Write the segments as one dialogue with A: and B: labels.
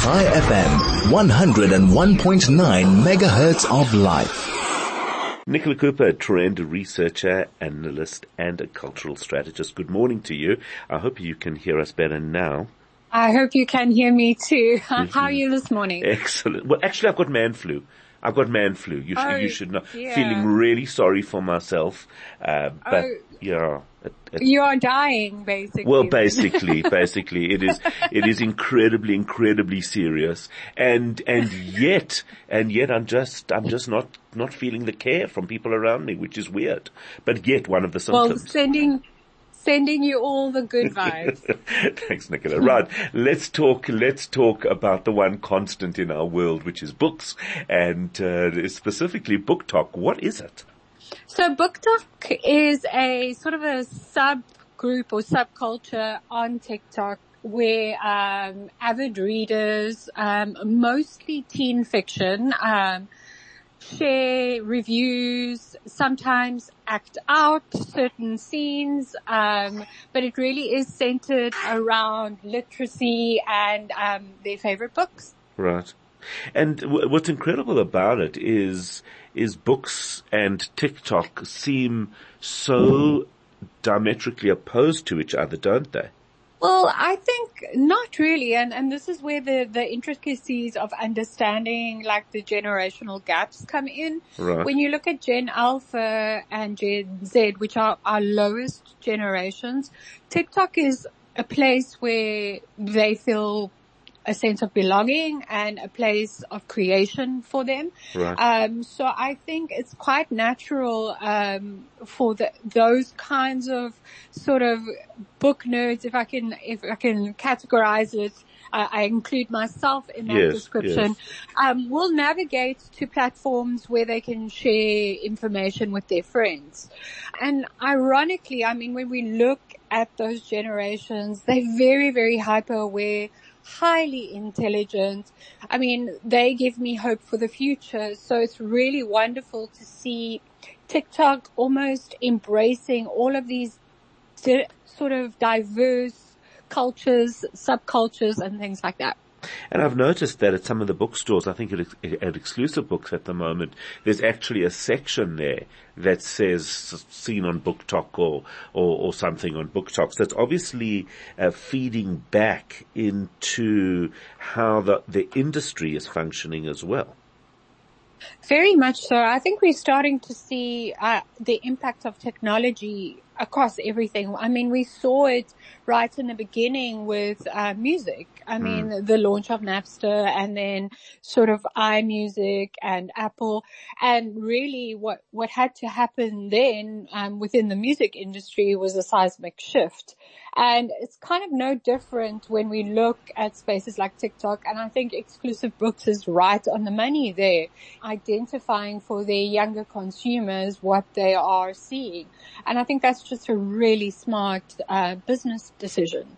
A: Chai FM, 101.9 megahertz of life.
B: Nicola Cooper, trend researcher, analyst, and a cultural strategist. Good morning to you. I hope you can hear us better now.
C: I hope you can hear me too. How are you this morning?
B: Excellent. Well, actually, I've got man flu. You should know.
C: Yeah.
B: Feeling really sorry for myself. But yeah.
C: You are dying, basically.
B: Well, basically, it is incredibly serious. And yet I'm just not feeling the care from people around me, which is weird. But yet one of the symptoms.
C: Well, sending you all the good vibes.
B: Thanks, Nicola. Right. Let's talk about the one constant in our world, which is books, and specifically BookTok. What is it?
C: So BookTok is a sort of a subgroup or subculture on TikTok where avid readers, mostly teen fiction, share reviews, sometimes act out certain scenes, but it really is centered around literacy and their favorite books.
B: Right. And what's incredible about it is books and TikTok seem so diametrically opposed to each other, don't they?
C: Well, I think not really, and this is where the intricacies of understanding like the generational gaps come in.
B: Right.
C: When you look at Gen Alpha and Gen Z, which are our lowest generations, TikTok is a place where they feel a sense of belonging and a place of creation for them.
B: Right.
C: So I think it's quite natural, for those kinds of sort of book nerds, if I can categorize it. I include myself in that description.
B: Yes.
C: Will navigate to platforms where they can share information with their friends. And ironically, I mean, when we look at those generations, they're very, very hyper aware, highly intelligent. I mean, they give me hope for the future. So it's really wonderful to see TikTok almost embracing all of these sort of diverse cultures, subcultures, and things like that.
B: And I've noticed that at some of the bookstores, I think at Exclusive Books at the moment, there's actually a section there that says seen on BookTok or something on BookTok. So it's obviously feeding back into how the industry is functioning as well.
C: Very much so. I think we're starting to see the impact of technology across everything. I mean, we saw it right in the beginning with music. I mean, the launch of Napster and then sort of iMusic and Apple. And really what had to happen then within the music industry was a seismic shift. And it's kind of no different when we look at spaces like TikTok. And I think Exclusive Books is right on the money there, identifying for their younger consumers what they are seeing. And I think that's just a really smart business decision.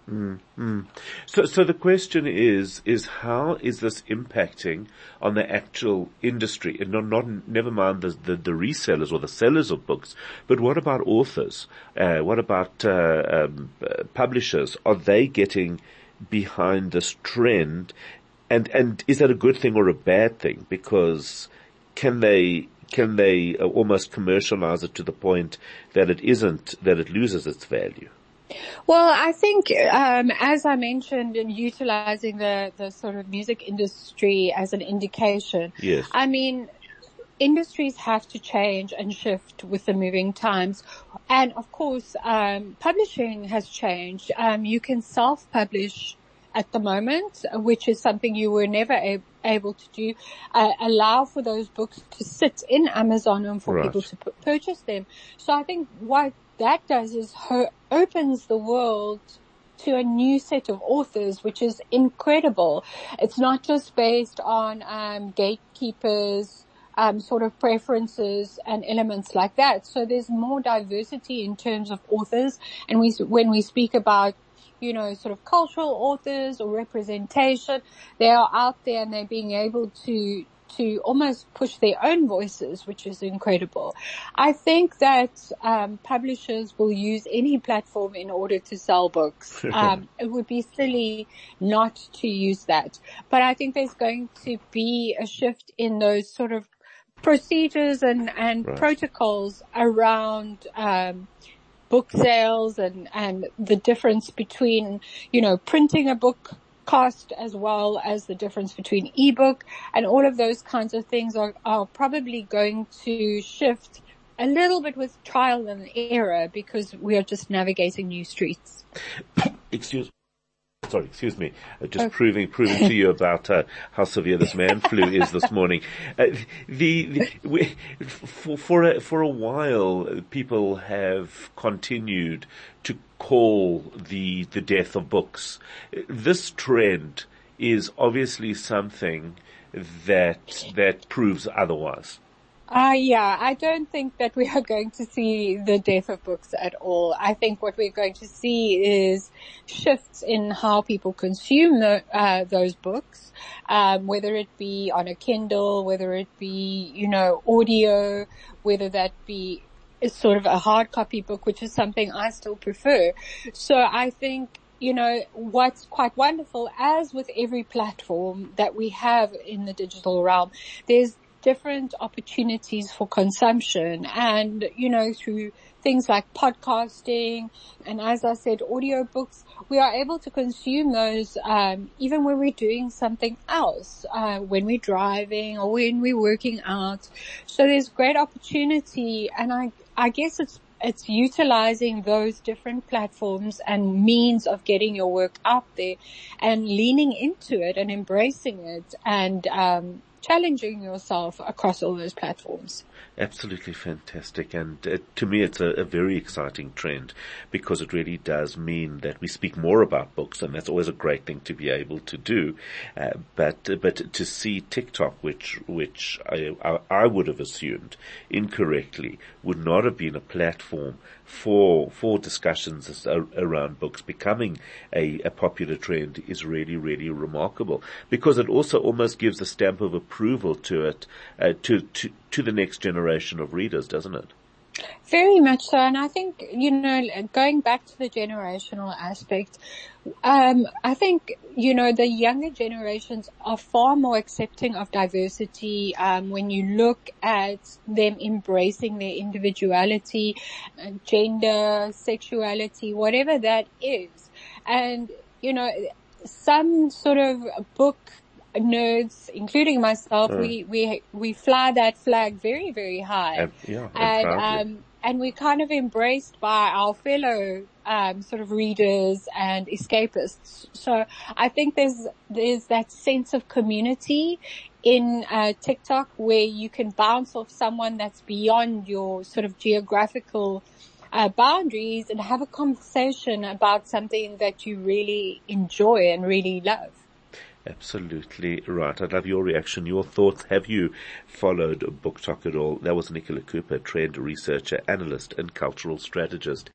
B: So the question is how is this impacting on the actual industry? And never mind the resellers or the sellers of books, but what about authors? What about publishers? Are they getting behind this trend? And is that a good thing or a bad thing? Because can they almost commercialize it to the point that it loses its value?
C: Well, I think, as I mentioned, in utilizing the sort of music industry as an indication.
B: Yes.
C: I mean, industries have to change and shift with the moving times. And of course, publishing has changed. You can self-publish at the moment, which is something you were never able to do. Allow for those books to sit in Amazon and for people to purchase them. So I think what that does is opens the world to a new set of authors, which is incredible. It's not just based on gatekeepers, sort of preferences and elements like that. So there's more diversity in terms of authors. And when we speak about, you know, sort of cultural authors or representation, they are out there and they're being able to to almost push their own voices, which is incredible. I think that publishers will use any platform in order to sell books. It would be silly not to use that. But I think there's going to be a shift in those sort of procedures and
B: Right.
C: protocols around book sales and the difference between, printing a book cost as well as the difference between ebook, and all of those kinds of things are probably going to shift a little bit with trial and error, because we are just navigating new streets.
B: Excuse me. Just proving to you about how severe this man flu is this morning. For a while, people have continued to call the death of books. This trend is obviously something that proves otherwise.
C: I don't think that we are going to see the death of books at all. I think what we're going to see is shifts in how people consume those books, whether it be on a Kindle, whether it be, audio, whether that be sort of a hard copy book, which is something I still prefer. So I think, what's quite wonderful, as with every platform that we have in the digital realm, there's different opportunities for consumption, and through things like podcasting and, as I said, audiobooks, we are able to consume those even when we're doing something else, when we're driving or when we're working out. So there's great opportunity, and I guess it's utilizing those different platforms and means of getting your work out there and leaning into it and embracing it and challenging yourself across all those platforms.
B: Absolutely fantastic. And to me, it's a very exciting trend, because it really does mean that we speak more about books, and that's always a great thing to be able to do. But to see TikTok, which I would have assumed incorrectly would not have been a platform for discussions around books, becoming a popular trend, is really, really remarkable, because it also almost gives a stamp of approval to it, to the next generation of readers, doesn't it?
C: Very much so. And I think, going back to the generational aspect, I think, the younger generations are far more accepting of diversity, when you look at them embracing their individuality, gender, sexuality, whatever that is. And, some sort of book nerds, including myself, we fly that flag very, very high. And we're kind of embraced by our fellow sort of readers and escapists. So I think there's that sense of community in TikTok, where you can bounce off someone that's beyond your sort of geographical boundaries and have a conversation about something that you really enjoy and really love.
B: Absolutely right. I'd love your reaction, your thoughts. Have you followed BookTok at all? That was Nicola Cooper, trend researcher, analyst, and cultural strategist.